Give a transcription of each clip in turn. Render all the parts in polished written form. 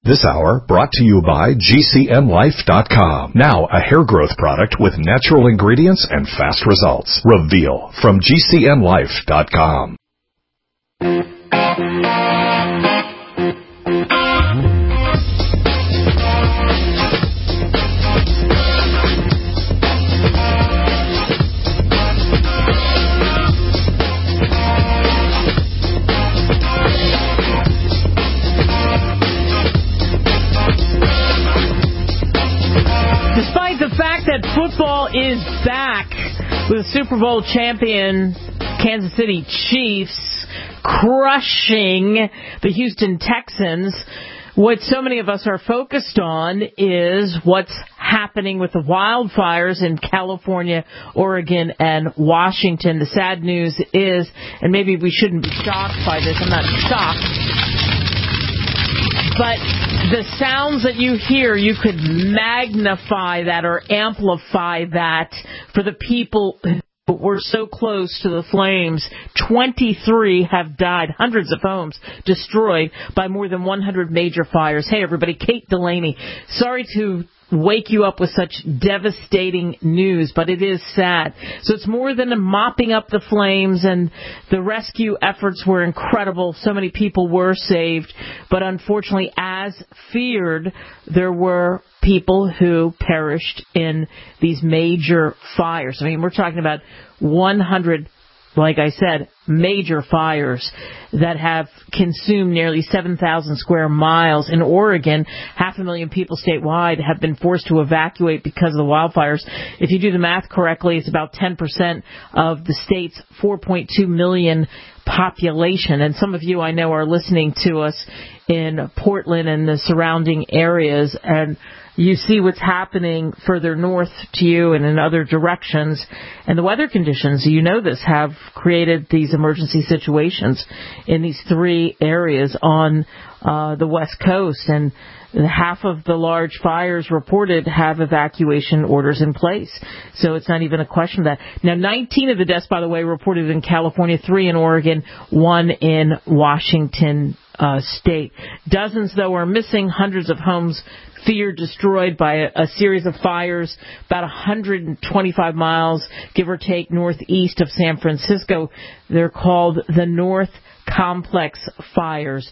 This hour brought to you by GCNLife.com. Now a hair growth product with natural ingredients and fast results. Reveal from GCNLife.com. Football is back with Super Bowl champion Kansas City Chiefs crushing the Houston Texans. What so many of us are focused on is what's happening with the wildfires in California, Oregon, and Washington. The sad news is, and maybe we shouldn't be shocked by this, I'm not shocked, but the sounds that you hear, you could magnify that or amplify that for the people who were so close to the flames. 23 have died, hundreds of homes destroyed by more than 100 major fires. Hey, everybody, Kate Delaney. Sorry to wake you up with such devastating news, but it is sad. So it's more than mopping up the flames, and the rescue efforts were incredible. So many people were saved, but unfortunately, as feared, there were people who perished in these major fires. I mean, we're talking about 100, like I said, major fires that have consumed nearly 7,000 square miles. In Oregon, 500,000 people statewide have been forced to evacuate because of the wildfires. If you do the math correctly, it's about 10% of the state's 4.2 million population. And some of you I know are listening to us in Portland and the surrounding areas, and you see what's happening further north to you and in other directions. And the weather conditions, you know this, have created these emergency situations in these three areas on the West Coast. And half of the large fires reported have evacuation orders in place. So it's not even a question of that. Now, 19 of the deaths, by the way, reported in California, 3 in Oregon, 1 in Washington state. Dozens, though, are missing. Hundreds of homes feared destroyed by a series of fires about 125 miles, give or take, northeast of San Francisco. They're called the North Complex fires.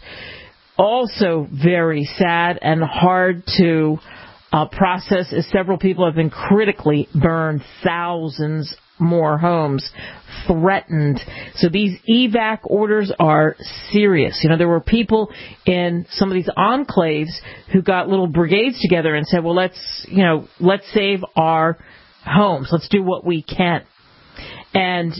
Also very sad and hard to process is several people have been critically burned, thousands more homes threatened. So these evac orders are serious. You know, there were people in some of these enclaves who got little brigades together and said, well, let's save our homes. Let's do what we can. And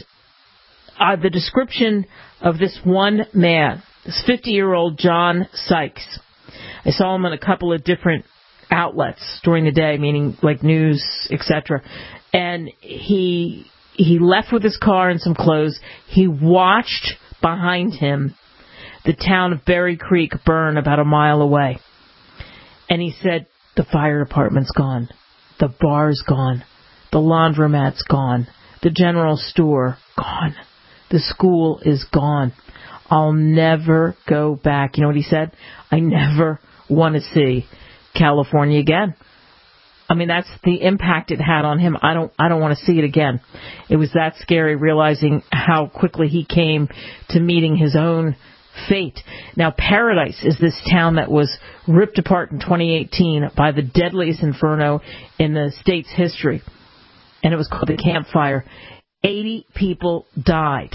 the description of this one man, this 50-year-old John Sykes, I saw him in a couple of different outlets during the day, meaning like news, etc. And he left with his car and some clothes. He watched behind him the town of Berry Creek burn about a mile away. And he said, the fire department's gone. The bar's gone. The laundromat's gone. The general store, gone. The school is gone. I'll never go back. You know what he said? I never want to see California again. I mean, that's the impact it had on him. I don't want to see it again. It was that scary, realizing how quickly he came to meeting his own fate. Now, Paradise is this town that was ripped apart in 2018 by the deadliest inferno in the state's history, and it was called the Camp Fire. 80 people died.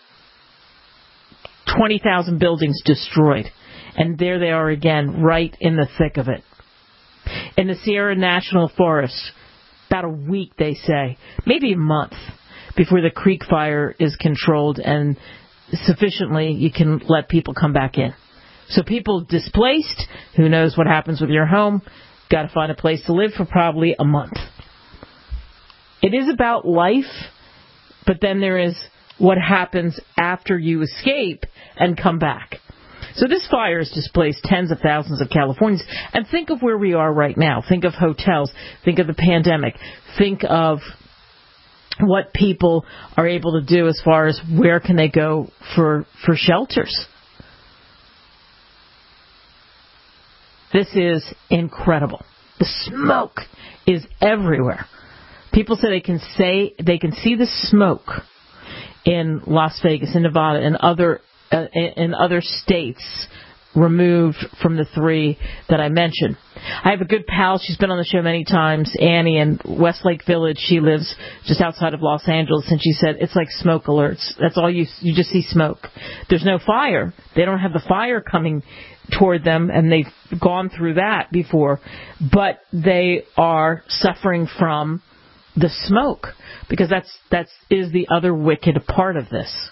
20,000 buildings destroyed. And there they are again, right in the thick of it. In the Sierra National Forest, about a week, they say, maybe a month, before the creek fire is controlled and sufficiently you can let people come back in. So people displaced, who knows what happens with your home, got to find a place to live for probably a month. It is about life, but then there is what happens after you escape and come back. So this fire has displaced tens of thousands of Californians. And think of where we are right now. Think of hotels. Think of the pandemic. Think of what people are able to do as far as where can they go for shelters. This is incredible. The smoke is everywhere. People say they can see the smoke in Las Vegas, in Nevada, and in other states removed from the three that I mentioned. I have a good pal. She's been on the show many times, Annie, in Westlake Village. She lives just outside of Los Angeles, and she said it's like smoke alerts. That's all you just see smoke. There's no fire. They don't have the fire coming toward them, and they've gone through that before, but they are suffering from the smoke, because that is the other wicked part of this.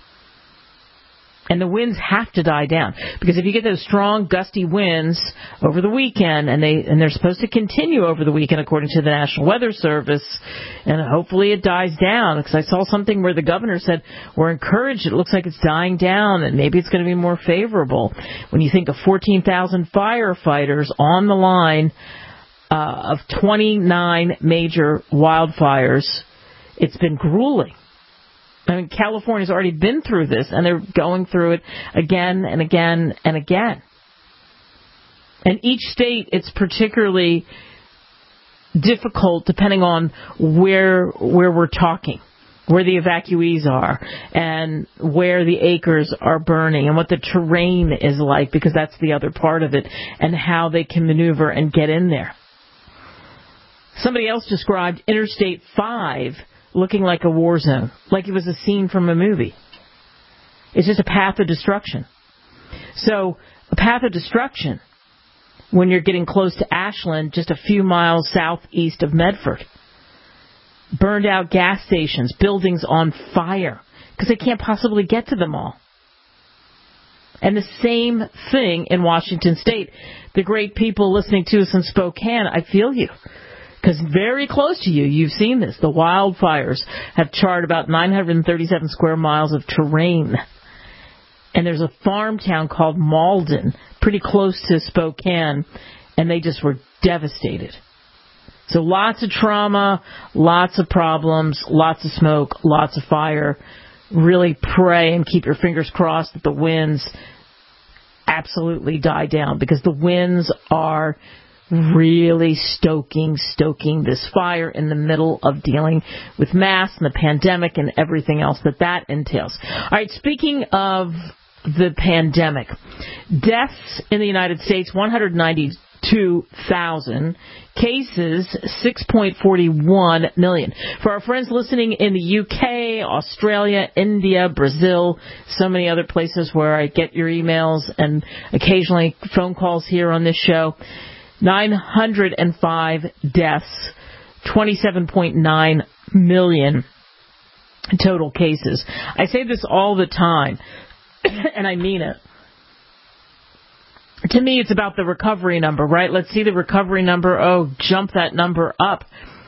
And the winds have to die down, because if you get those strong gusty winds over the weekend, and they're supposed to continue over the weekend according to the National Weather Service, and hopefully it dies down, because I saw something where the governor said we're encouraged, it looks like it's dying down, and maybe it's going to be more favorable. When you think of 14,000 firefighters on the line of 29 major wildfires, it's been grueling. I mean, California's already been through this, and they're going through it again and again and again. And each state, it's particularly difficult depending on where we're talking, where the evacuees are, and where the acres are burning, and what the terrain is like, because that's the other part of it, and how they can maneuver and get in there. Somebody else described Interstate 5 looking like a war zone, like it was a scene from a movie. It's just a path of destruction. So, a path of destruction when you're getting close to Ashland, just a few miles southeast of Medford. Burned out gas stations, buildings on fire, because they can't possibly get to them all. And the same thing in Washington State. The great people listening to us in Spokane, I feel you. Because very close to you, you've seen this. The wildfires have charred about 937 square miles of terrain. And there's a farm town called Malden, pretty close to Spokane, and they just were devastated. So lots of trauma, lots of problems, lots of smoke, lots of fire. Really pray and keep your fingers crossed that the winds absolutely die down, because the winds are really stoking this fire in the middle of dealing with masks and the pandemic and everything else that entails. All right, speaking of the pandemic, deaths in the United States, 192,000. Cases, 6.41 million. For our friends listening in the UK, Australia, India, Brazil, so many other places where I get your emails and occasionally phone calls here on this show, 905 deaths, 27.9 million total cases. I say this all the time, and I mean it. To me, it's about the recovery number, right? Let's see the recovery number. Oh, jump that number up.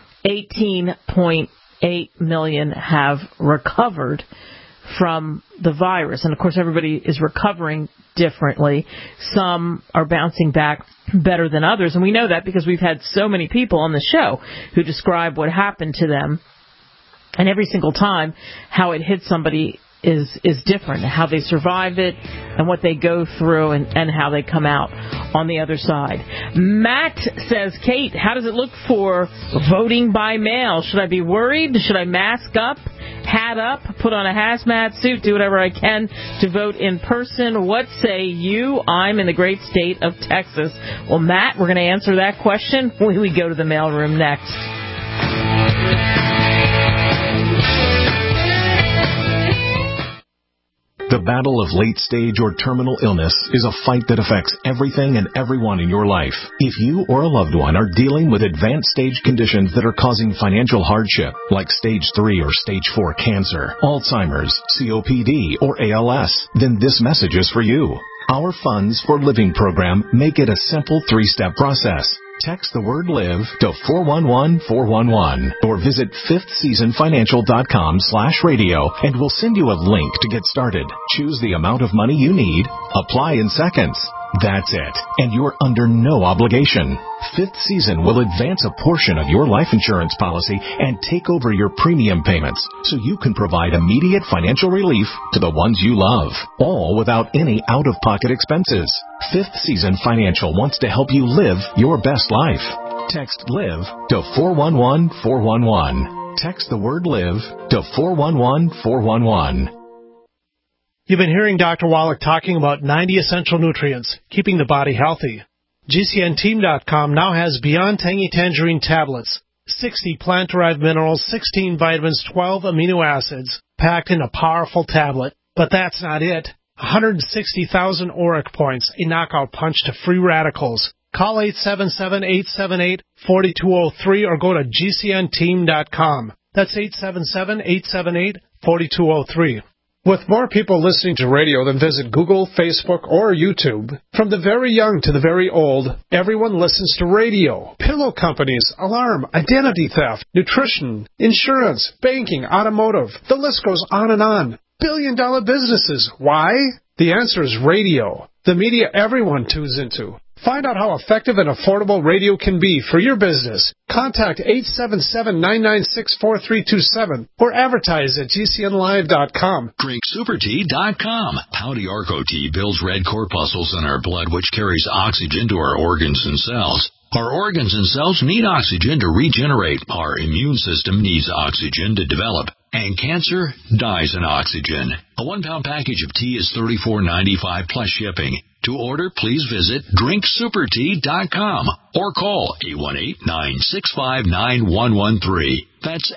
18.8 million have recovered from the virus. And, of course, everybody is recovering differently. Some are bouncing back better than others. And we know that because we've had so many people on the show who describe what happened to them. And every single time, how it hits somebody is different, how they survive it and what they go through and how they come out on the other side. Matt says, Kate, how does it look for voting by mail? Should I be worried? Should I mask up, hat up, put on a hazmat suit, do whatever I can to vote in person? What say you? I'm in the great state of Texas. Well, Matt, we're going to answer that question when we go to the mailroom next. The battle of late-stage or terminal illness is a fight that affects everything and everyone in your life. If you or a loved one are dealing with advanced stage conditions that are causing financial hardship, like stage 3 or stage 4 cancer, Alzheimer's, COPD, or ALS, then this message is for you. Our Funds for Living program make it a simple 3-step process. Text the word LIVE to 411-411 or visit fifthseasonfinancial.com/radio and we'll send you a link to get started. Choose the amount of money you need. Apply in seconds. That's it, and you're under no obligation. Fifth Season will advance a portion of your life insurance policy and take over your premium payments so you can provide immediate financial relief to the ones you love, all without any out-of-pocket expenses. Fifth Season Financial wants to help you live your best life. Text LIVE to 411-411. Text the word LIVE to 411-411. You've been hearing Dr. Wallach talking about 90 essential nutrients, keeping the body healthy. GCNteam.com now has Beyond Tangy Tangerine tablets, 60 plant-derived minerals, 16 vitamins, 12 amino acids, packed in a powerful tablet. But that's not it. 160,000 ORAC points, a knockout punch to free radicals. Call 877-878-4203 or go to GCNteam.com. That's 877-878-4203. With more people listening to radio than visit Google, Facebook, or YouTube, from the very young to the very old, everyone listens to radio. Pillow companies, alarm, identity theft, nutrition, insurance, banking, automotive. The list goes on and on. Billion-dollar businesses. Why? The answer is radio, the media everyone tunes into. Find out how effective and affordable radio can be for your business. Contact 877-996-4327 or advertise at GCNlive.com. DrinkSuperTea.com. Pouty Arco Tea builds red corpuscles in our blood, which carries oxygen to our organs and cells. Our organs and cells need oxygen to regenerate. Our immune system needs oxygen to develop. And cancer dies in oxygen. A 1-pound package of tea is $34.95 plus shipping. To order, please visit DrinkSuperTea.com or call 818-965-9113. That's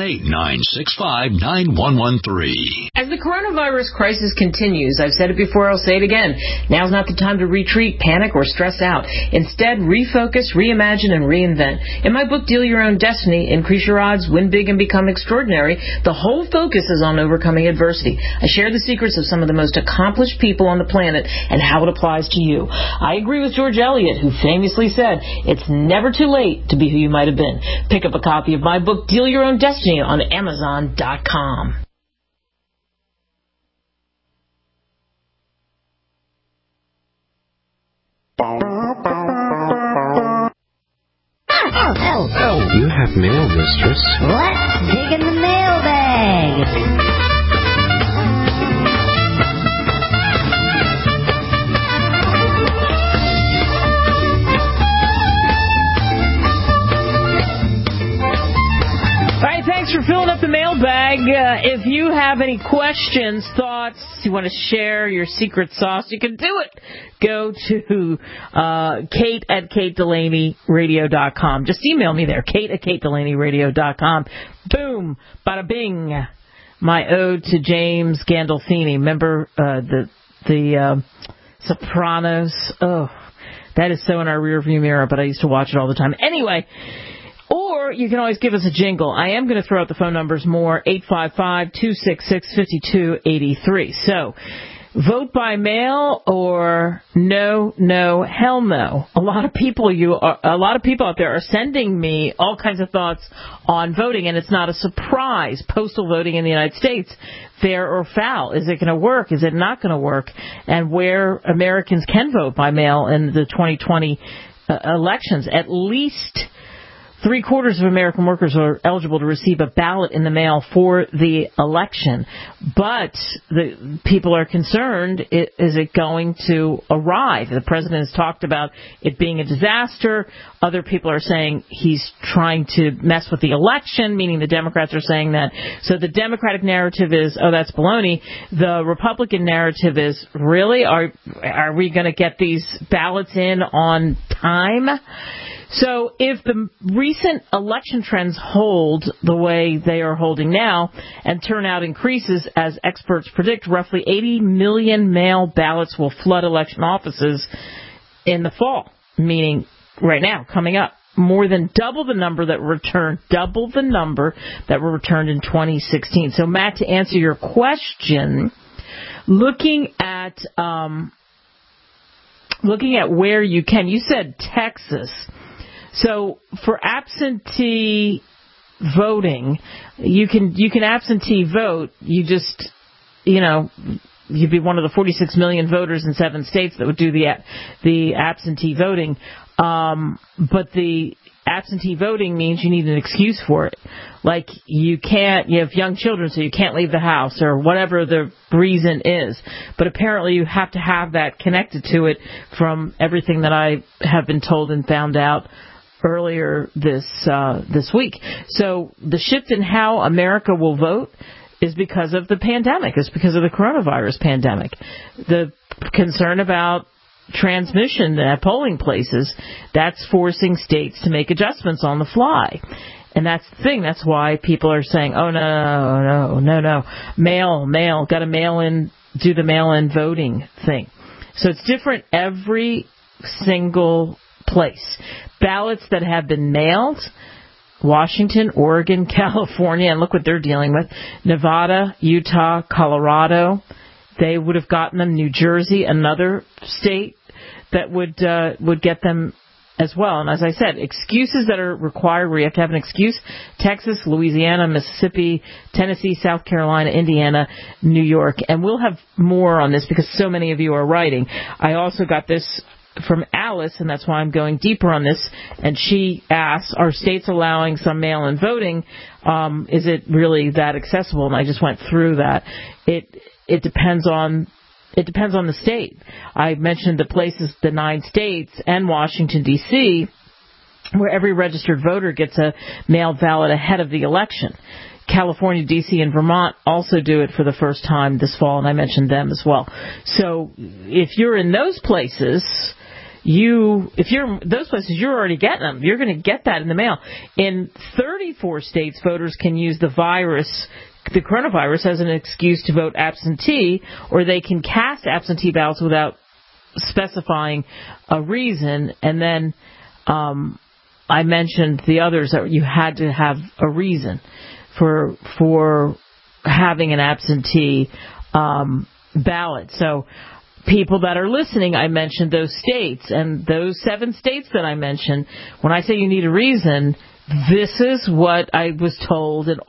818-965-9113. As the coronavirus crisis continues, I've said it before, I'll say it again, now's not the time to retreat, panic, or stress out. Instead, refocus, reimagine, and reinvent. In my book, Deal Your Own Destiny, Increase Your Odds, Win Big, and Become Extraordinary, the whole focus is on overcoming adversity. I share the secrets of some of the most accomplished people on the planet and how it applies to you. I agree with George Eliot, who famously said, it's never too late to be who you might have been. Pick up a copy of my book, Deal Your Own Destiny, on Amazon.com. Oh, you have mail, mistress. Let's dig in the mailbag. Thanks for filling up the mailbag. If you have any questions, thoughts, you want to share your secret sauce, you can do it. Go to Kate at KateDelaneyRadio.com. Just email me there, Kate at KateDelaneyRadio.com. Boom, bada bing. My ode to James Gandolfini. Remember the Sopranos? Oh, that is so in our rearview mirror, but I used to watch it all the time. Anyway. Or you can always give us a jingle. I am going to throw out the phone numbers more, 855-266-5283. So, vote by mail or no, hell no. A lot of people out there are sending me all kinds of thoughts on voting, and it's not a surprise. Postal voting in the United States, fair or foul? Is it going to work? Is it not going to work? And where Americans can vote by mail in the 2020 elections, at least 3/4 of American workers are eligible to receive a ballot in the mail for the election. But the people are concerned, is it going to arrive? The president has talked about it being a disaster. Other people are saying he's trying to mess with the election, meaning the Democrats are saying that. So the Democratic narrative is, oh, that's baloney. The Republican narrative is, really? Are we going to get these ballots in on time? So if the recent election trends hold the way they are holding now and turnout increases, as experts predict, roughly 80 million mail ballots will flood election offices in the fall, meaning right now, coming up. More than double the number that were returned in 2016. So, Matt, to answer your question, looking at where you can, you said Texas. So for absentee voting, you can absentee vote. You just, you'd be one of the 46 million voters in 7 states that would do the absentee voting. But the absentee voting means you need an excuse for it. Like you have young children, so you can't leave the house or whatever the reason is. But apparently you have to have that connected to it from everything that I have been told and found out earlier this week. So the shift in how America will vote is because of the pandemic. It's because of the coronavirus pandemic. The concern about transmission at polling places, that's forcing states to make adjustments on the fly. And that's the thing. That's why people are saying, oh, no. Mail, got to mail in, do the mail-in voting thing. So it's different every single place. Ballots that have been mailed, Washington, Oregon, California, and look what they're dealing with, Nevada, Utah, Colorado, they would have gotten them. New Jersey, another state that would get them as well. And as I said, excuses that are required where you have to have an excuse: Texas, Louisiana, Mississippi, Tennessee, South Carolina, Indiana, New York. And we'll have more on this because so many of you are writing. I also got this from Alice, and that's why I'm going deeper on this. And she asks, are states allowing some mail-in voting? Is it really that accessible? And I just went through that. It depends on the state. I mentioned the places, the 9 states and Washington, D.C., where every registered voter gets a mailed ballot ahead of the election. California, D.C., and Vermont also do it for the first time this fall, and I mentioned them as well. So if you're in those places, you're already getting them. You're going to get that in the mail. In 34 states, voters can use the coronavirus as an excuse to vote absentee, or they can cast absentee ballots without specifying a reason. And then I mentioned the others that you had to have a reason for having an absentee ballot. So people that are listening, I mentioned those states, and those 7 states that I mentioned, when I say you need a reason, this is what I was told in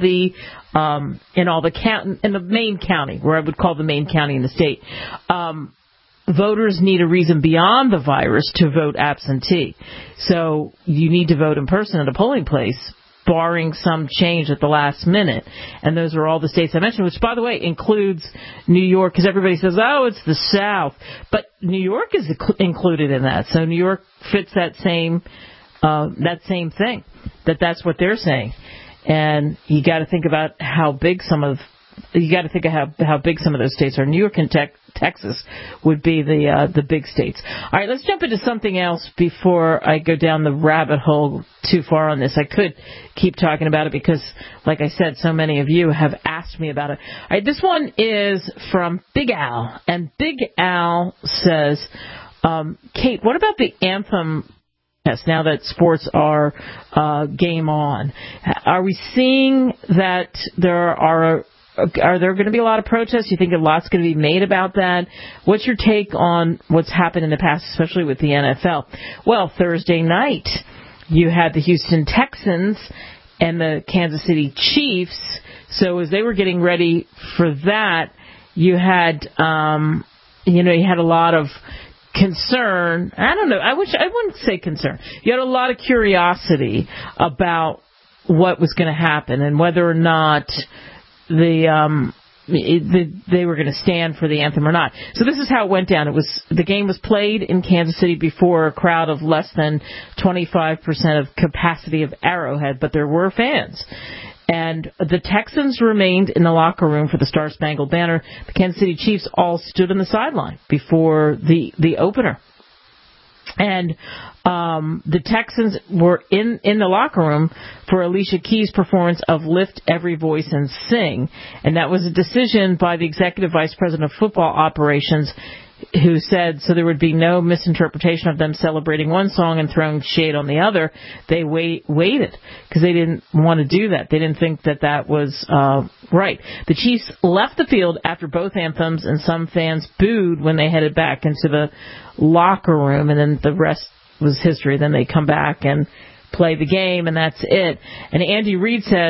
the main county, where I would call the main county in the state. Voters need a reason beyond the virus to vote absentee. So you need to vote in person at a polling place, barring some change at the last minute. And those are all the states I mentioned, which, by the way, includes New York, because everybody says, oh, it's the South. But New York is included in that. So New York fits that same thing, that's what they're saying. And you got to think about how big some of those states are. New York and Texas would be the big states. All right, let's jump into something else before I go down the rabbit hole too far on this. I could keep talking about it because, like I said, so many of you have asked me about it. All right, this one is from Big Al, and Big Al says, Kate, what about the anthem? Yes, now that sports are game on, are we seeing that are there going to be a lot of protests? You think a lot's going to be made about that? What's your take on what's happened in the past, especially with the NFL? Well, Thursday night, you had the Houston Texans and the Kansas City Chiefs. So as they were getting ready for that, you had a lot of concern. I don't know. I wouldn't say concern. You had a lot of curiosity about what was going to happen and whether or not they were going to stand for the anthem or not. So this is how it went down. The game was played in Kansas City before a crowd of less than 25% of capacity of Arrowhead, but there were fans. And the Texans remained in the locker room for the Star Spangled Banner. The Kansas City Chiefs all stood on the sideline before the opener. And the Texans were in the locker room for Alicia Keys' performance of Lift Every Voice and Sing. And that was a decision by the Executive Vice President of Football Operations, who said so there would be no misinterpretation of them celebrating one song and throwing shade on the other. They waited because they didn't want to do that. They didn't think that was right. The Chiefs left the field after both anthems, and some fans booed when they headed back into the locker room, and then the rest was history. Then they come back and play the game, and that's it. And Andy Reid said,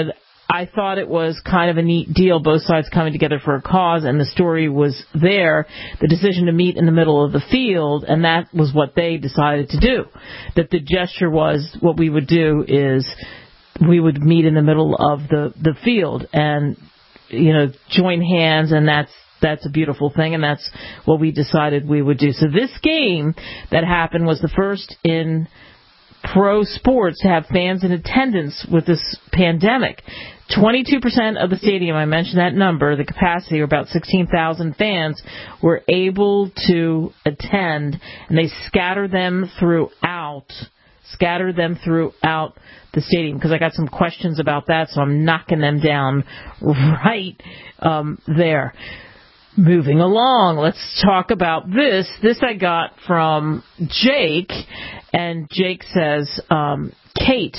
I thought it was kind of a neat deal, both sides coming together for a cause, and the story was there, the decision to meet in the middle of the field, and that was what they decided to do. That the gesture was, what we would do is we would meet in the middle of the field and, join hands, and that's a beautiful thing, and that's what we decided we would do. So this game that happened was the first in pro sports to have fans in attendance with this pandemic. 22% of the stadium, I mentioned that number, the capacity, or about 16,000 fans, were able to attend, and they scattered them throughout the stadium, because I got some questions about that, so I'm knocking them down right there. Moving along, let's talk about this. This I got from Jake, and Jake says, Kate,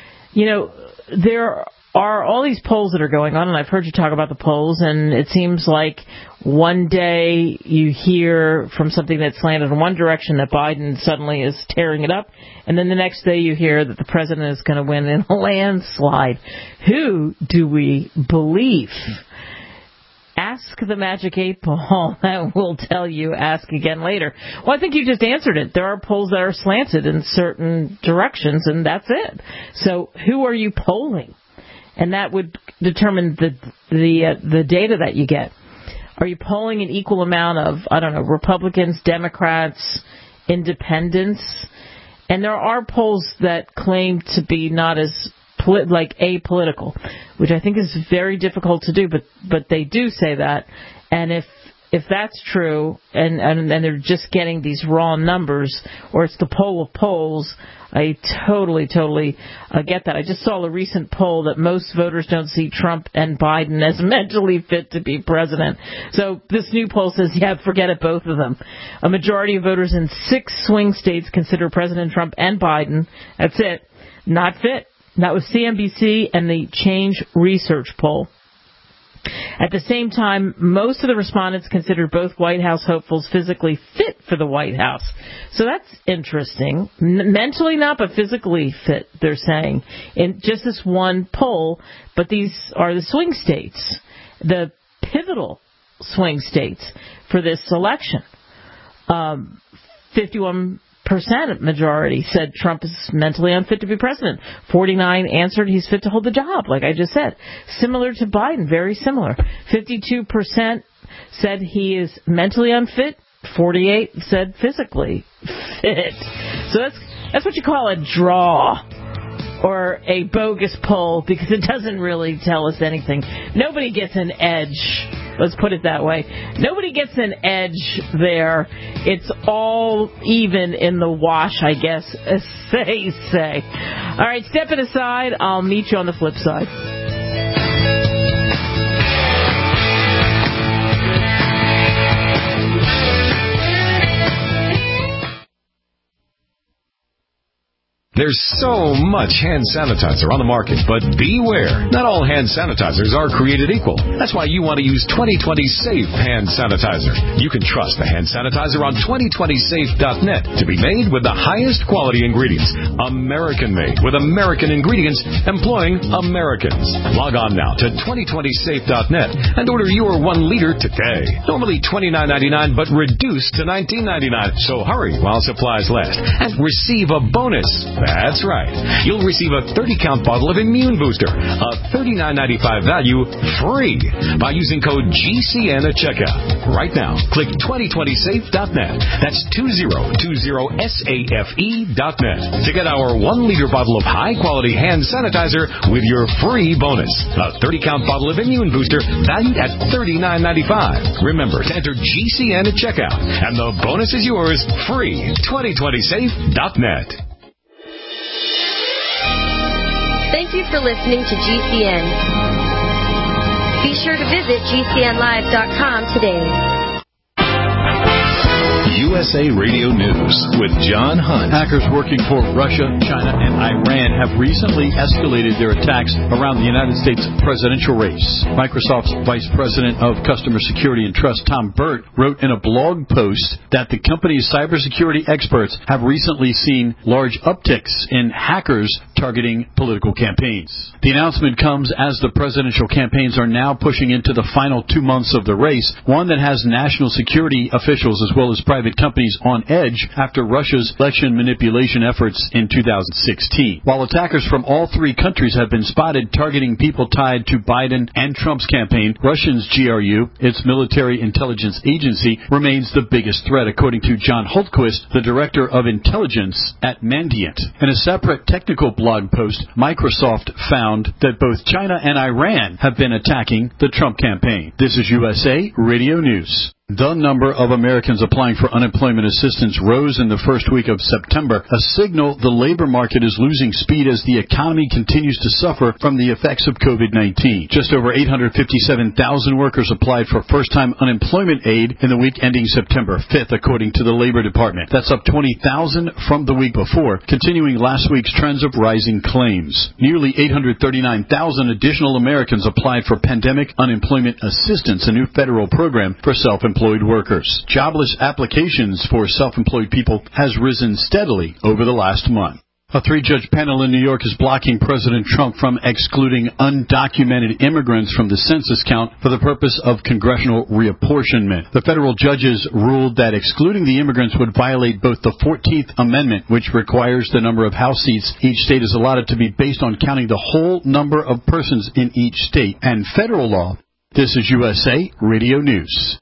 there are all these polls that are going on, and I've heard you talk about the polls, and it seems like one day you hear from something that's slanted in one direction that Biden suddenly is tearing it up, and then the next day you hear that the president is going to win in a landslide. Who do we believe? Ask the Magic 8 Ball. That will tell you. Ask again later. Well, I think you just answered it. There are polls that are slanted in certain directions, and that's it. So who are you polling? And that would determine the data that you get. Are you polling an equal amount of, Republicans, Democrats, independents? And there are polls that claim to be not as apolitical, which I think is very difficult to do, but they do say that. And if that's true, and they're just getting these raw numbers, or it's the poll of polls, I totally get that. I just saw a recent poll that most voters don't see Trump and Biden as mentally fit to be president. So this new poll says, forget it, both of them. A majority of voters in 6 swing states consider President Trump and Biden, that's it, not fit. That was CNBC and the Change Research poll. At the same time, most of the respondents considered both White House hopefuls physically fit for the White House. So that's interesting. Mentally not, but physically fit, they're saying, in just this one poll. But these are the swing states, the pivotal swing states for this election. 51% majority said Trump is mentally unfit to be president. 49 answered he's fit to hold the job, like I just said. Similar to Biden, very similar. 52% said he is mentally unfit. 48 said physically fit. So that's what you call a draw, or a bogus poll, because it doesn't really tell us anything. Nobody gets an edge. Let's put it that way. Nobody gets an edge there. It's all even in the wash, I guess, as they say. All right, step it aside. I'll meet you on the flip side. There's so much hand sanitizer on the market, but beware. Not all hand sanitizers are created equal. That's why you want to use 2020 Safe Hand Sanitizer. You can trust the hand sanitizer on 2020safe.net to be made with the highest quality ingredients. American-made with American ingredients, employing Americans. Log on now to 2020safe.net and order your 1 liter today. Normally $29.99, but reduced to $19.99. So hurry while supplies last and receive a bonus. That's right. You'll receive a 30-count bottle of Immune Booster, a $39.95 value, free by using code GCN at checkout. Right now, click 2020safe.net. That's 2020safe.net to get our 1-liter bottle of high-quality hand sanitizer with your free bonus. A 30-count bottle of Immune Booster valued at $39.95. Remember to enter GCN at checkout, and the bonus is yours free. 2020safe.net. Thank you for listening to GCN. Be sure to visit GCNlive.com today. USA Radio News with John Hunt. Hackers working for Russia, China, and Iran have recently escalated their attacks around the United States presidential race. Microsoft's Vice President of Customer Security and Trust, Tom Burt, wrote in a blog post that the company's cybersecurity experts have recently seen large upticks in hackers targeting political campaigns. The announcement comes as the presidential campaigns are now pushing into the final 2 months of the race, one that has national security officials as well as private companies on edge after Russia's election manipulation efforts in 2016. While attackers from all three countries have been spotted targeting people tied to Biden and Trump's campaign, Russia's GRU, its military intelligence agency, remains the biggest threat, according to John Hultquist, the director of intelligence at Mandiant. In a separate technical blog post, Microsoft found that both China and Iran have been attacking the Trump campaign. This is USA Radio News. The number of Americans applying for unemployment assistance rose in the first week of September, a signal the labor market is losing speed as the economy continues to suffer from the effects of COVID-19. Just over 857,000 workers applied for first-time unemployment aid in the week ending September 5th, according to the Labor Department. That's up 20,000 from the week before, continuing last week's trends of rising claims. Nearly 839,000 additional Americans applied for pandemic unemployment assistance, a new federal program for self-employed workers. Jobless applications for self-employed people has risen steadily over the last month. A three-judge panel in New York is blocking President Trump from excluding undocumented immigrants from the census count for the purpose of congressional reapportionment. The federal judges ruled that excluding the immigrants would violate both the 14th Amendment, which requires the number of House seats each state is allotted to be based on counting the whole number of persons in each state, and federal law. This is USA Radio News.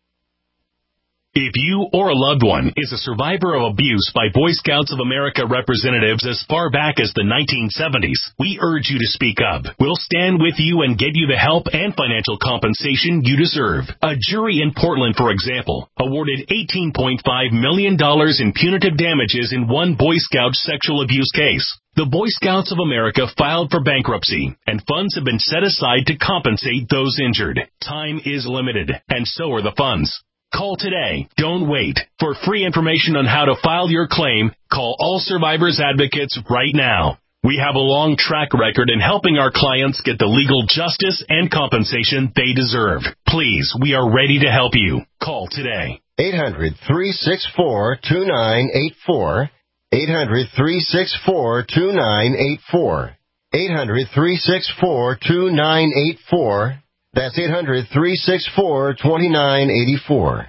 If you or a loved one is a survivor of abuse by Boy Scouts of America representatives as far back as the 1970s, we urge you to speak up. We'll stand with you and get you the help and financial compensation you deserve. A jury in Portland, for example, awarded $18.5 million in punitive damages in one Boy Scout sexual abuse case. The Boy Scouts of America filed for bankruptcy, and funds have been set aside to compensate those injured. Time is limited, and so are the funds. Call today. Don't wait. For free information on how to file your claim, call All Survivors Advocates right now. We have a long track record in helping our clients get the legal justice and compensation they deserve. Please, we are ready to help you. Call today. 800-364-2984. 800-364-2984. 800-364-2984. That's 800-364-2984.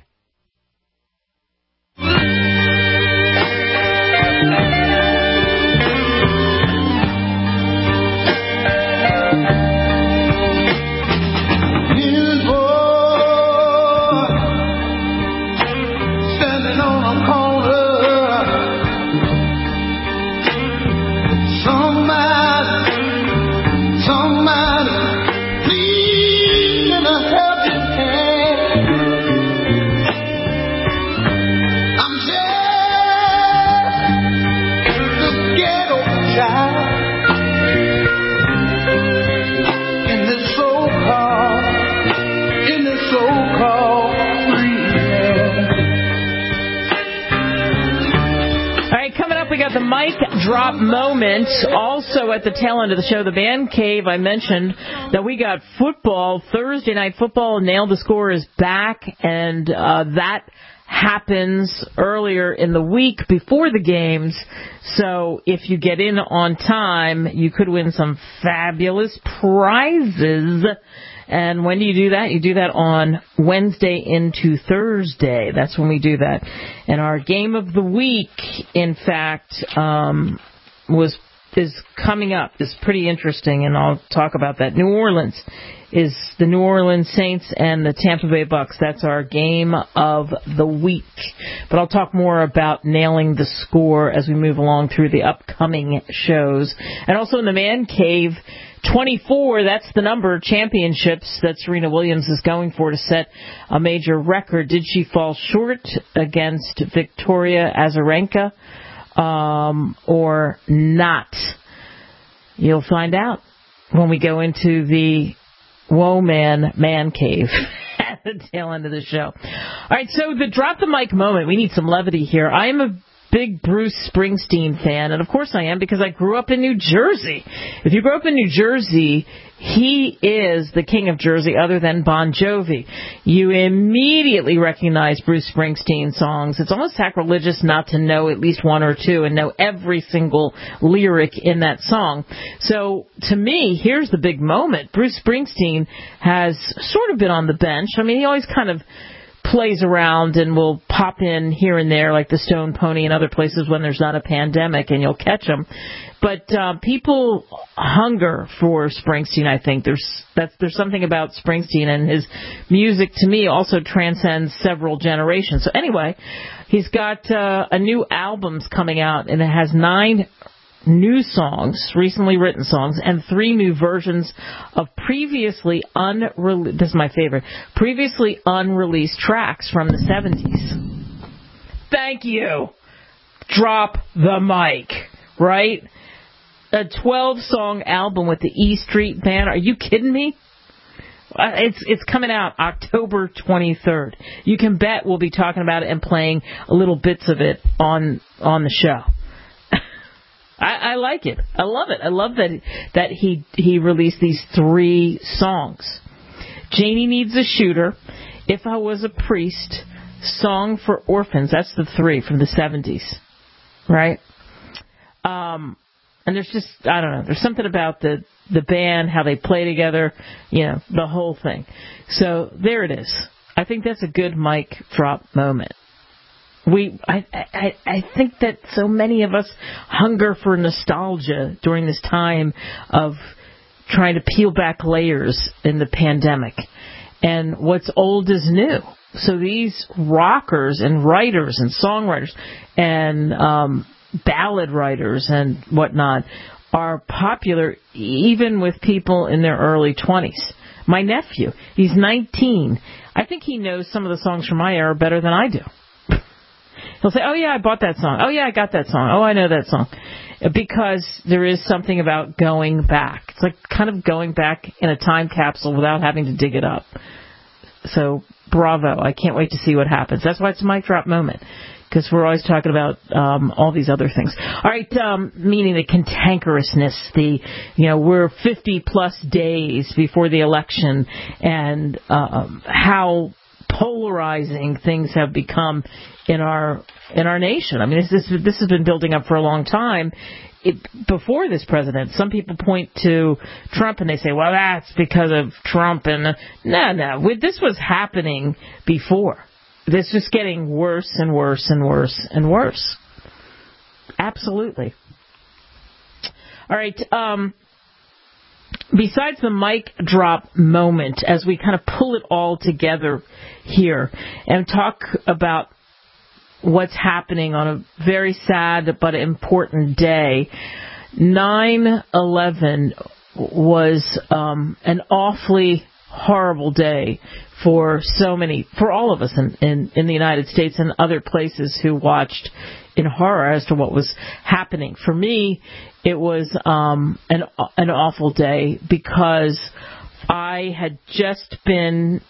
The mic drop moment. Also at the tail end of the show, the Man Cave, I mentioned that we got football, Thursday night football. Nail the Score is back, and that happens earlier in the week before the games. So if you get in on time, you could win some fabulous prizes. And when do you do that? You do that on Wednesday into Thursday. That's when we do that. And our game of the week, in fact, is coming up. It's pretty interesting, and I'll talk about that. New Orleans is the New Orleans Saints and the Tampa Bay Bucks. That's our game of the week. But I'll talk more about nailing the score as we move along through the upcoming shows. And also in the Man Cave, 24, that's the number of championships that Serena Williams is going for to set a major record. Did she fall short against Victoria Azarenka or not? You'll find out when we go into the Whoa Man Cave at the tail end of the show. All right, so the drop the mic moment. We need some levity here. I am big Bruce Springsteen fan, and of course I am because I grew up in New Jersey. If you grew up in New Jersey, he is the king of Jersey other than Bon Jovi. You immediately recognize Bruce Springsteen songs. It's almost sacrilegious not to know at least one or two and know every single lyric in that song. So to me, here's the big moment. Bruce Springsteen has sort of been on the bench. I mean, he always kind of plays around and will pop in here and there like the Stone Pony and other places when there's not a pandemic, and you'll catch him. But people hunger for Springsteen, I think. There's something about Springsteen, and his music, to me, also transcends several generations. So anyway, he's got a new album's coming out, and it has 9 new songs, recently written songs, and 3 new versions of previously unreleased, this is my favorite, previously unreleased tracks from the 70s. Thank you. Drop the mic, right? A 12-song album with the E Street Band. Are you kidding me? It's coming out October 23rd. You can bet we'll be talking about it and playing little bits of it on the show. I like it. I love it. I love that he released these 3 songs. Janie Needs a Shooter, If I Was a Priest, Song for Orphans. That's the 3 from the 70s, right? And there's just, I don't know, there's something about the band, how they play together, the whole thing. So there it is. I think that's a good mic drop moment. I think that so many of us hunger for nostalgia during this time of trying to peel back layers in the pandemic. And what's old is new. So these rockers and writers and songwriters and ballad writers and whatnot are popular even with people in their early 20s. My nephew, he's 19. I think he knows some of the songs from my era better than I do. He'll say, oh, yeah, I bought that song. Oh, yeah, I got that song. Oh, I know that song. Because there is something about going back. It's like kind of going back in a time capsule without having to dig it up. So, bravo. I can't wait to see what happens. That's why it's a mic drop moment. Because we're always talking about all these other things. All right, meaning the cantankerousness, we're 50-plus days before the election, and how polarizing things have become in our nation. I mean, this has been building up for a long time. Before this president, some people point to Trump and they say, well, that's because of Trump. And no, this was happening before. It's just getting worse and worse and worse and worse. Absolutely. All right. Besides the mic drop moment, as we kind of pull it all together here and talk about what's happening on a very sad but important day, 9/11 was an awfully horrible day for all of us in the United States and other places who watched in horror as to what was happening. For me, it was an awful day because I had just been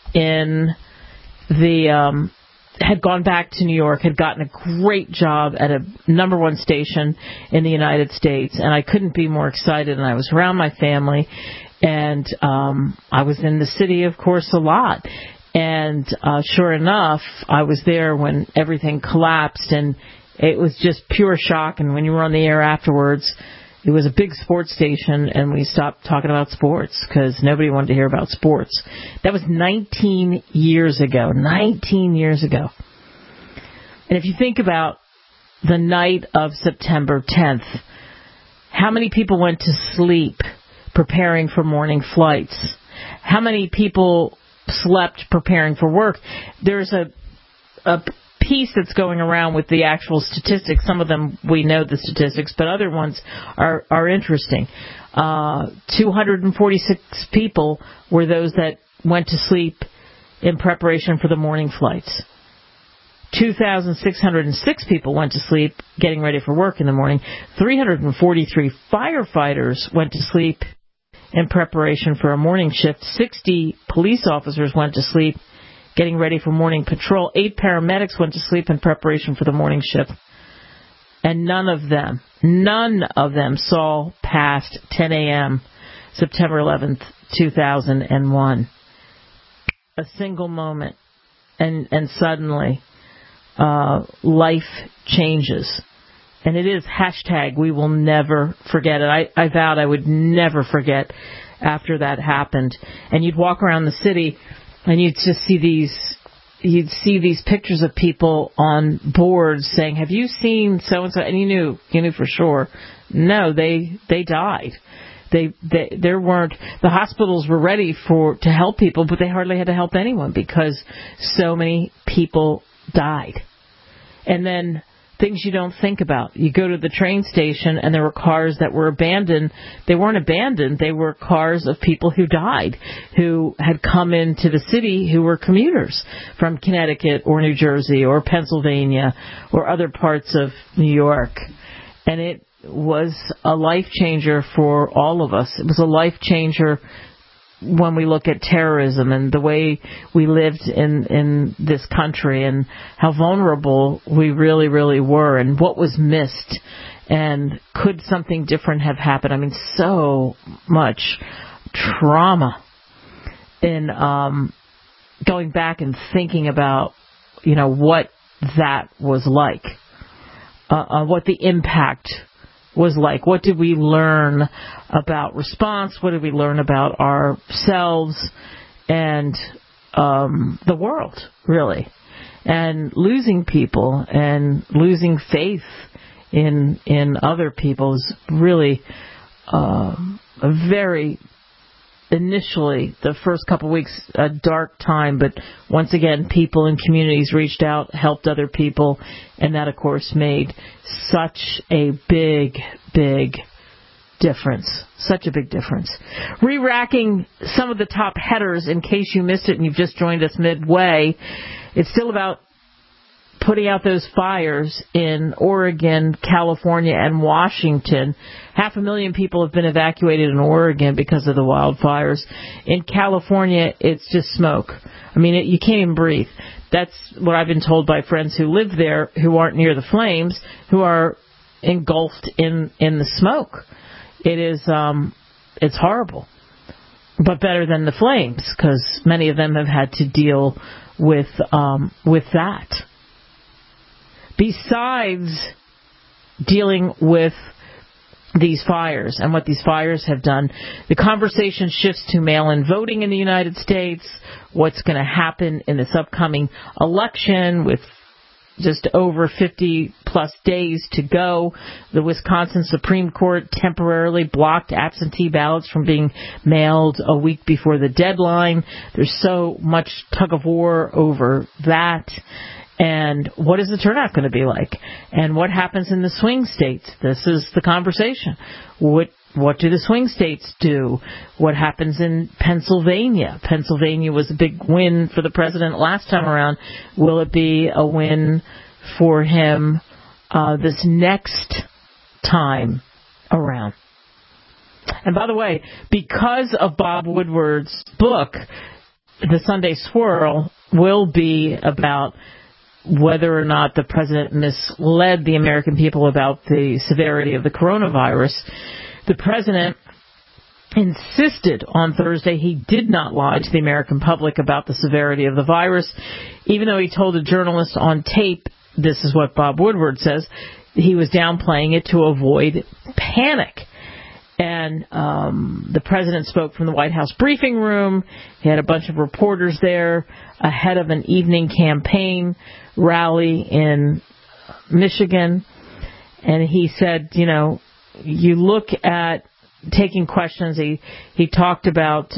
had gone back to New York, had gotten a great job at a #1 station in the United States, and I couldn't be more excited, and I was around my family, and I was in the city, of course, a lot. And sure enough, I was there when everything collapsed, and it was just pure shock. And when you were on the air afterwards, it was a big sports station, and we stopped talking about sports because nobody wanted to hear about sports. That was 19 years ago. 19 years ago. And if you think about the night of September 10th, how many people went to sleep preparing for morning flights? How many people slept preparing for work? There's a piece that's going around with the actual statistics. Some of them we know the statistics, but other ones are interesting. 246 people were those that went to sleep in preparation for the morning flights. 2,606 people went to sleep getting ready for work in the morning. 343 firefighters went to sleep in preparation for a morning shift. 60 police officers went to sleep getting ready for morning patrol. 8 paramedics went to sleep in preparation for the morning shift. And none of them saw past 10 a.m. September 11th, 2001. A single moment. And suddenly, life changes. And it is hashtag we will never forget it. I vowed I would never forget after that happened. And you'd walk around the city and you'd just see these pictures of people on boards saying, have you seen so-and-so? And you knew for sure. No, they died. There weren't, the hospitals were ready to help people, but they hardly had to help anyone because so many people died. And then things you don't think about. You go to the train station and there were cars that were abandoned. They weren't abandoned. They were cars of people who died, who had come into the city, who were commuters from Connecticut or New Jersey or Pennsylvania or other parts of New York. And it was a life changer for all of us. It was a life changer when we look at terrorism and the way we lived in this country and how vulnerable we really, really were and what was missed and could something different have happened. I mean, so much trauma in going back and thinking about, what that was like, what the impact was like. What did we learn about response? What did we learn about ourselves and the world, really? And losing people and losing faith in other people is really a very, initially, the first couple of weeks, a dark time. But once again, people and communities reached out, helped other people, and that, of course, made such a big, big difference. Such a big difference. Re-racking some of the top headers in case you missed it and you've just joined us midway. It's still about putting out those fires in Oregon, California, and Washington. 500,000 people have been evacuated in Oregon because of the wildfires. In California, it's just smoke. I mean, you can't even breathe. That's what I've been told by friends who live there, who aren't near the flames, who are engulfed in the smoke. It is, it's horrible, but better than the flames because many of them have had to deal with that. Besides dealing with these fires and what these fires have done, the conversation shifts to mail-in voting in the United States, what's going to happen in this upcoming election with just over 50-plus days to go. The Wisconsin Supreme Court temporarily blocked absentee ballots from being mailed a week before the deadline. There's so much tug-of-war over that. And what is the turnout going to be like? And what happens in the swing states? This is the conversation. What do the swing states do? What happens in Pennsylvania? Pennsylvania was a big win for the president last time around. Will it be a win for him this next time around? And by the way, because of Bob Woodward's book, The Sunday Swirl will be about whether or not the president misled the American people about the severity of the coronavirus. The president insisted on Thursday he did not lie to the American public about the severity of the virus, even though he told a journalist on tape, this is what Bob Woodward says, he was downplaying it to avoid panic. And the president spoke from the White House briefing room. He had a bunch of reporters there ahead of an evening campaign rally in Michigan. And he said, you look at taking questions. He talked about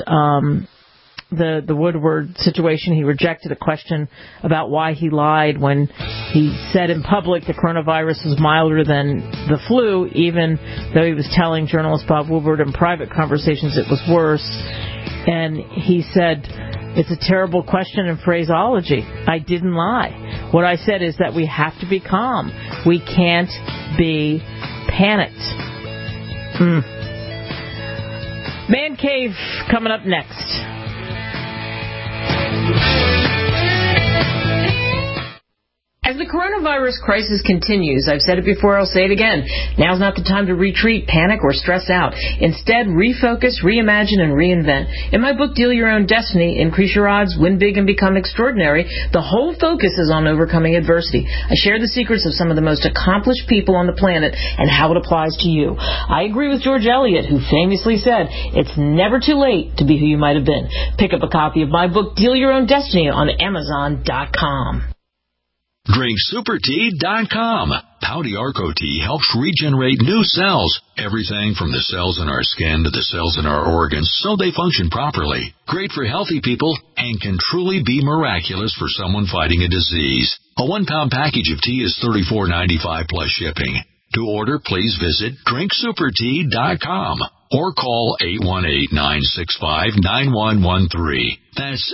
the Woodward situation. He rejected a question about why he lied when he said in public the coronavirus was milder than the flu, even though he was telling journalist Bob Woodward in private conversations it was worse. And he said, it's a terrible question and phraseology. I didn't lie. What I said is that we have to be calm. We can't be panicked. Man Cave coming up next. As the coronavirus crisis continues, I've said it before, I'll say it again, now's not the time to retreat, panic, or stress out. Instead, refocus, reimagine, and reinvent. In my book, Deal Your Own Destiny, Increase Your Odds, Win Big, and Become Extraordinary, the whole focus is on overcoming adversity. I share the secrets of some of the most accomplished people on the planet and how it applies to you. I agree with George Eliot, who famously said, it's never too late to be who you might have been. Pick up a copy of my book, Deal Your Own Destiny, on Amazon.com. DrinkSuperTea.com. Pouty Arco Tea helps regenerate new cells. Everything from the cells in our skin to the cells in our organs so they function properly. Great for healthy people and can truly be miraculous for someone fighting a disease. A 1-pound package of tea is $34.95 plus shipping. To order, please visit DrinkSuperTea.com or call 818-965-9113. That's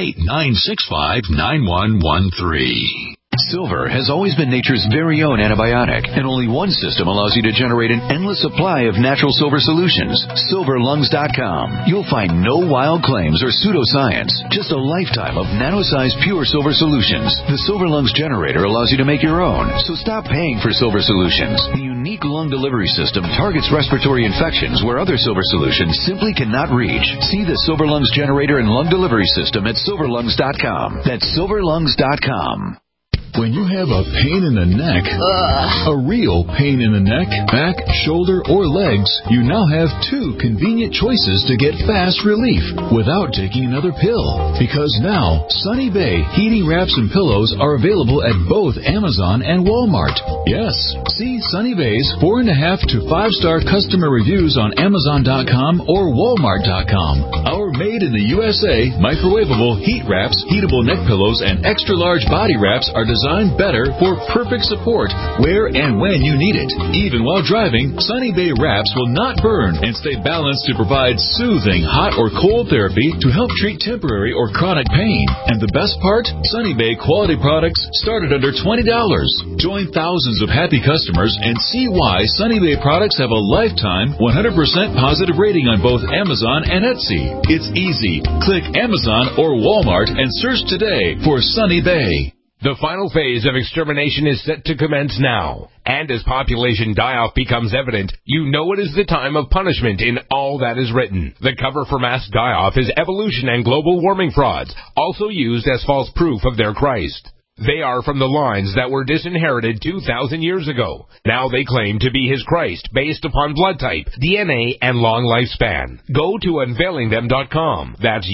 818-965-9113. Silver has always been nature's very own antibiotic, and only one system allows you to generate an endless supply of natural silver solutions. SilverLungs.com. You'll find no wild claims or pseudoscience, just a lifetime of nano-sized pure silver solutions. The Silver Lungs generator allows you to make your own, so stop paying for silver solutions. The unique lung delivery system targets respiratory infections where other silver solutions simply cannot reach. See the Silver Lungs generator and lung delivery system at SilverLungs.com. That's SilverLungs.com. When you have a pain in the neck, a real pain in the neck, back, shoulder, or legs, you now have 2 convenient choices to get fast relief without taking another pill. Because now, Sunny Bay heating wraps and pillows are available at both Amazon and Walmart. Yes, see Sunny Bay's 4.5 to 5-star customer reviews on Amazon.com or Walmart.com. Our made in the USA microwavable heat wraps, heatable neck pillows, and extra-large body wraps are designed better for perfect support where and when you need it. Even while driving, Sunny Bay wraps will not burn and stay balanced to provide soothing hot or cold therapy to help treat temporary or chronic pain. And the best part? Sunny Bay quality products start at under $20. Join thousands of happy customers and see why Sunny Bay products have a lifetime 100% positive rating on both Amazon and Etsy. It's easy. Click Amazon or Walmart and search today for Sunny Bay. The final phase of extermination is set to commence now. And as population die-off becomes evident, you know it is the time of punishment in all that is written. The cover for mass die-off is evolution and global warming frauds, also used as false proof of their Christ. They are from the lines that were disinherited 2,000 years ago. Now they claim to be his Christ based upon blood type, DNA, and long lifespan. Go to unveilingthem.com. That's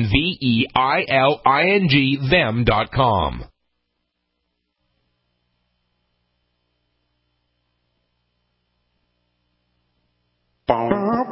UNVEILING them.com. I'm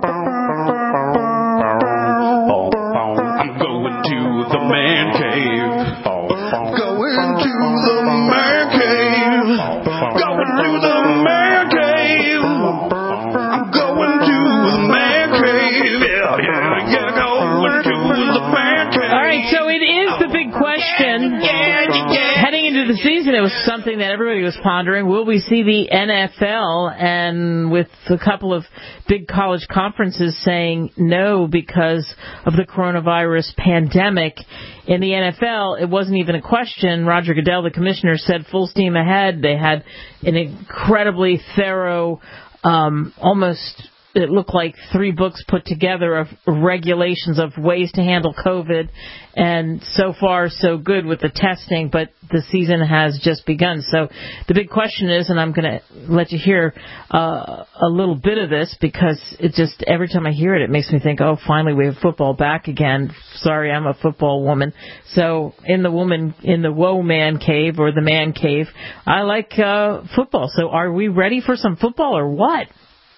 going to the man cave. Going to the man cave. Going to the man cave. I'm going to the man cave. Yeah, going to the man cave. All right, so it is the big question. Heading into the season, it was something that everybody was pondering. Will we see the NFL? And with a couple of big college conferences saying no because of the coronavirus pandemic. In the NFL, it wasn't even a question. Roger Goodell, the commissioner, said full steam ahead. They had an incredibly thorough, almost, it looked like 3 books put together of regulations of ways to handle COVID. And so far, so good with the testing, but the season has just begun. So the big question is, and I'm going to let you hear a little bit of this because it just, every time I hear it, it makes me think, oh, finally we have football back again. Sorry, I'm a football woman. So in the woe man cave or the man cave, I like football. So are we ready for some football or what?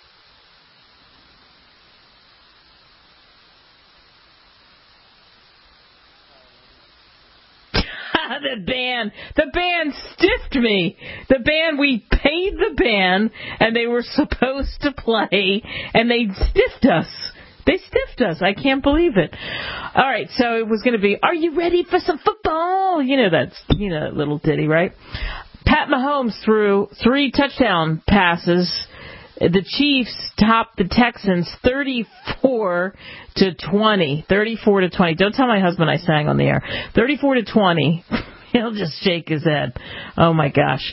The band stiffed me. The band, we paid the band, and they were supposed to play, and they stiffed us. They stiffed us. I can't believe it. All right, so it was going to be, are you ready for some football? That little ditty, right? Pat Mahomes threw 3 touchdown passes. The Chiefs topped the Texans 34-20. 34-20. Don't tell my husband I sang on the air. 34-20. He'll just shake his head. Oh, my gosh.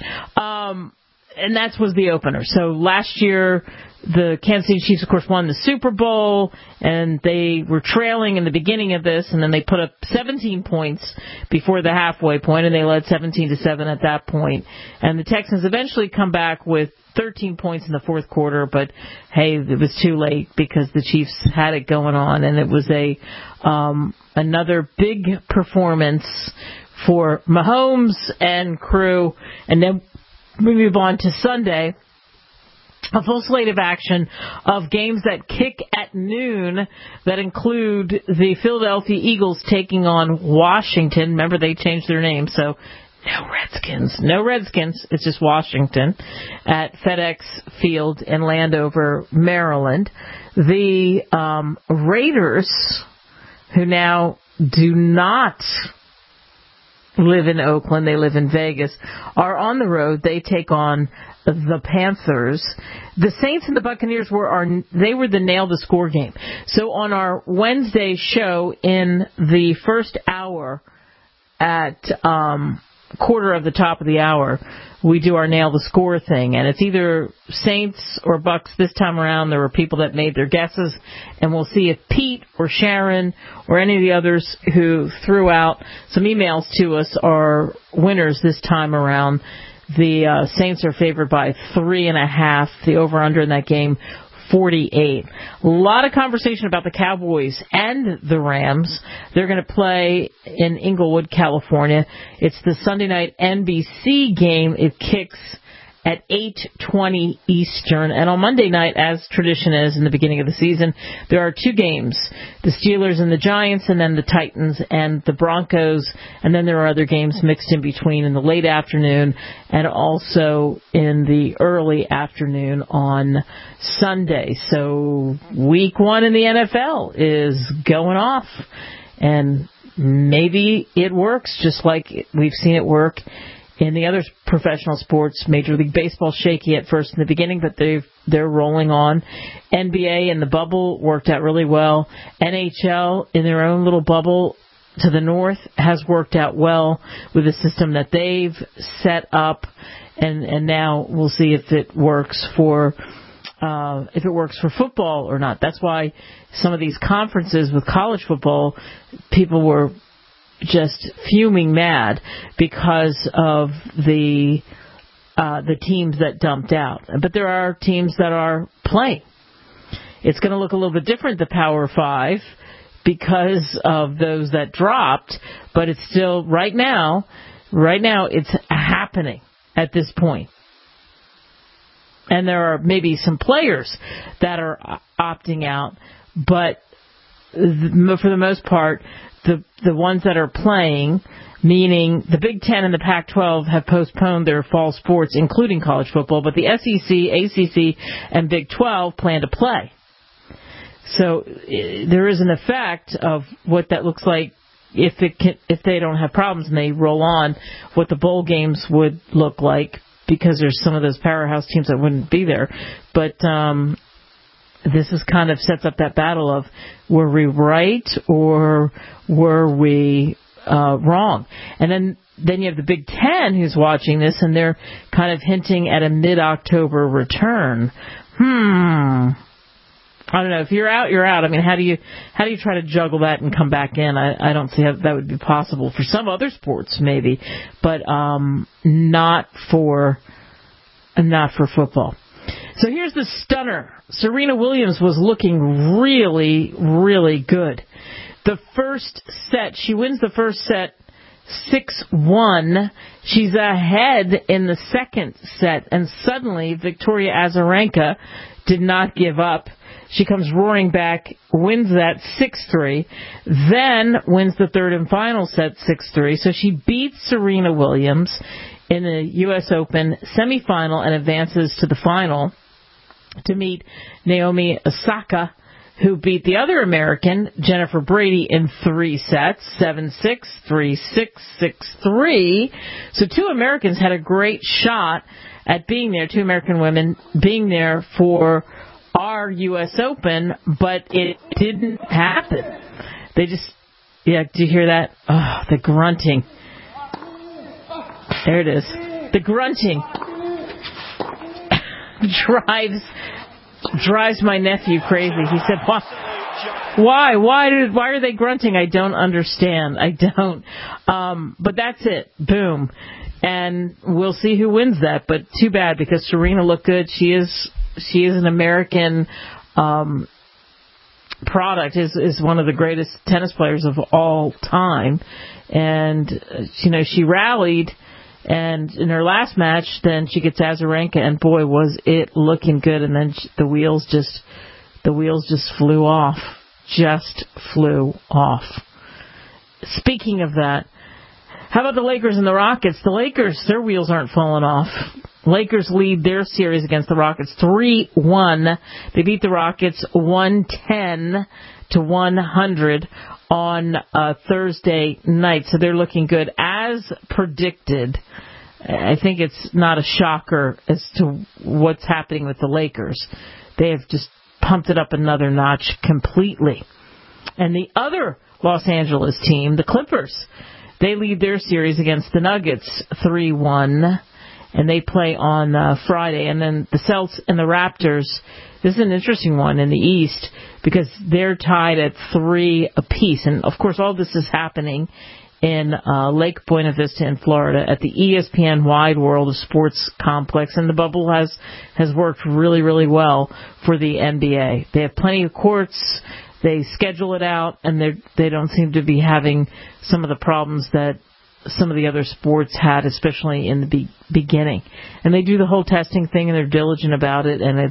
And that was the opener. So last year, the Kansas City Chiefs, of course, won the Super Bowl, and they were trailing in the beginning of this, and then they put up 17 points before the halfway point, and they led 17-7 at that point. And the Texans eventually come back with 13 points in the fourth quarter, but hey, it was too late because the Chiefs had it going on, and it was another big performance for Mahomes and crew. And then we move on to Sunday. A full slate of action of games that kick at noon that include the Philadelphia Eagles taking on Washington. Remember, they changed their name, so no Redskins. It's just Washington at FedEx Field in Landover, Maryland. The Raiders, who now do not live in Oakland, they live in Vegas, are on the road. They take on the Panthers. The Saints and the Buccaneers were the nail the score game. So on our Wednesday show, in the first hour at quarter of the top of the hour, we do our nail the score thing, and it's either Saints or Bucks this time around. There were people that made their guesses, and we'll see if Pete or Sharon or any of the others who threw out some emails to us are winners this time around. The Saints are favored by 3.5. The over-under in that game, 48. A lot of conversation about the Cowboys and the Rams. They're going to play in Inglewood, California. It's the Sunday night NBC game. It kicks at 8:20 Eastern. And on Monday night, as tradition is in the beginning of the season, there are two games, the Steelers and the Giants, and then the Titans and the Broncos. And then there are other games mixed in between in the late afternoon and also in the early afternoon on Sunday. So week one in the NFL is going off. And maybe it works just like we've seen it work in the other professional sports. Major League Baseball shaky at first in the beginning, but they're rolling on. NBA in the bubble worked out really well. NHL in their own little bubble to the north has worked out well with the system that they've set up, and now we'll see if it works for football or not. That's why some of these conferences with college football, people were just fuming mad because of the teams that dumped out. But there are teams that are playing. It's going to look a little bit different, the Power Five, because of those that dropped, but it's still, right now it's happening at this point. And there are maybe some players that are opting out, but for the most part, the ones that are playing, meaning the Big Ten and the Pac-12, have postponed their fall sports, including college football, but the SEC, ACC, and Big 12 plan to play. So there is an effect of what that looks like if they don't have problems and they roll on, what the bowl games would look like, because there's some of those powerhouse teams that wouldn't be there. But this is kind of sets up that battle of, were we right or were we wrong? And then you have the Big Ten who's watching this, and they're kind of hinting at a mid-October return. I don't know. If you're out, you're out. I mean, how do you try to juggle that and come back in? I don't see how that would be possible for some other sports, maybe, but not for football. So here's the stunner. Serena Williams was looking really, really good. The first set, she wins the first set 6-1. She's ahead in the second set, and suddenly Victoria Azarenka did not give up. She comes roaring back, wins that 6-3, then wins the third and final set 6-3. So she beats Serena Williams in the U.S. Open semifinal and advances to the final to meet Naomi Osaka, who beat the other American, Jennifer Brady, in 3 sets, 7-6, 3-6, 6-3. So two Americans had a great shot at being there, two American women being there for our U.S. Open, but it didn't happen. They just, did you hear that? Oh, the grunting. There it is. The grunting drives my nephew crazy. He said, Why are they grunting? I don't understand. I don't. But that's it. Boom. And we'll see who wins that. But too bad, because Serena looked good. She is an American product. Is one of the greatest tennis players of all time. And she rallied. And in her last match, then she gets Azarenka, and boy, was it looking good. And then the wheels just flew off. Just flew off. Speaking of that, how about the Lakers and the Rockets? The Lakers, their wheels aren't falling off. Lakers lead their series against the Rockets 3-1. They beat the Rockets 110-100 on Thursday night. So they're looking good. As predicted, I think it's not a shocker as to what's happening with the Lakers. They have just pumped it up another notch completely. And the other Los Angeles team, the Clippers, they lead their series against the Nuggets 3-1, and they play on Friday. And then the Celtics and the Raptors, this is an interesting one in the East because they're tied at 3 apiece. And, of course, all this is happening in Lake Buena Vista in Florida at the ESPN Wide World of Sports complex, and the bubble has worked really, really well for the NBA. They have plenty of courts, they schedule it out, and they don't seem to be having some of the problems that some of the other sports had, especially in the beginning. And they do the whole testing thing, and they're diligent about it, and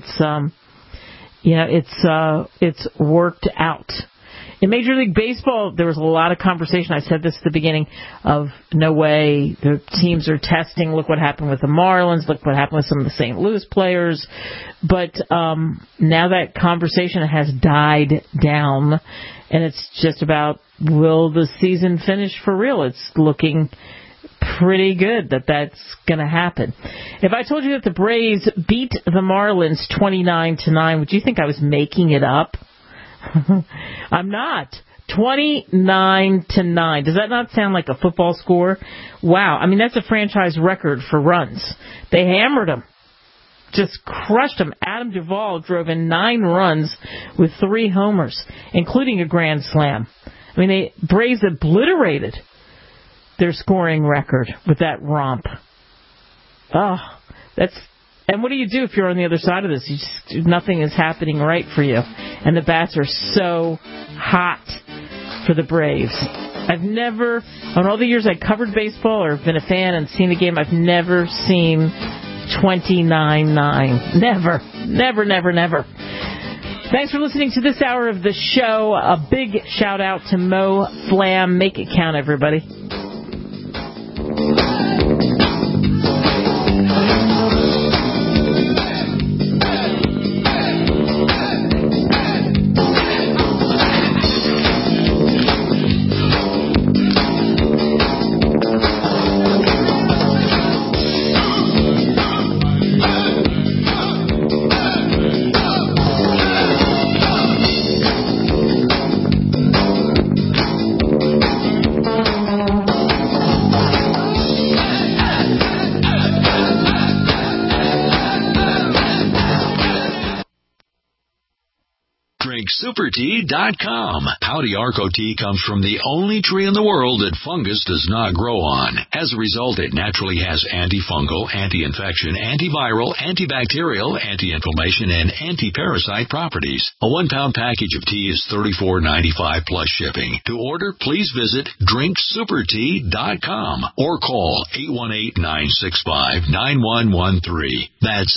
it's worked out. In Major League Baseball, there was a lot of conversation. I said this at the beginning of no way. The teams are testing. Look what happened with the Marlins. Look what happened with some of the St. Louis players. But now that conversation has died down, and it's just about, will the season finish for real? It's looking pretty good that's going to happen. If I told you that the Braves beat the Marlins 29-9, would you think I was making it up? I'm not. 29-9. Does that not sound like a football score? Wow. I mean, that's a franchise record for runs. They hammered them. Just crushed them. Adam Duvall drove in 9 runs with 3 homers, including a grand slam. I mean, the Braves obliterated their scoring record with that romp. And what do you do if you're on the other side of this? Nothing is happening right for you. And the bats are so hot for the Braves. I've never, on all the years I covered baseball or been a fan and seen a game, I've never seen 29-9. Never. Thanks for listening to this hour of the show. A big shout out to Mo Flam. Make it count, everybody. DrinkSuperTea.com. Pouty Arco tea comes from the only tree in the world that fungus does not grow on. As a result, it naturally has antifungal, anti-infection, antiviral, antibacterial, anti-inflammation, and anti-parasite properties. A 1-pound package of tea is $34.95 plus shipping. To order, please visit DrinkSuperTea.com or call 818-965-9113. That's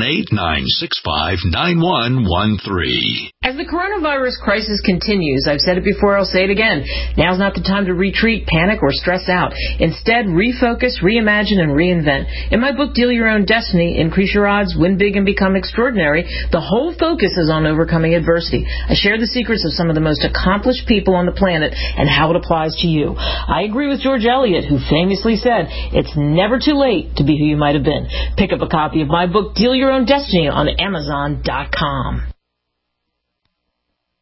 818-965-9113. As the coronavirus crisis continues, I've said it before, I'll say it again. Now's not the time to retreat, panic, or stress out. Instead, refocus, reimagine, and reinvent. In my book, Deal Your Own Destiny, Increase Your Odds, Win Big, and Become Extraordinary, the whole focus is on overcoming adversity. I share the secrets of some of the most accomplished people on the planet and how it applies to you. I agree with George Eliot, who famously said, it's never too late to be who you might have been. Pick up a copy of my book, Deal Your Own Destiny, on Amazon.com.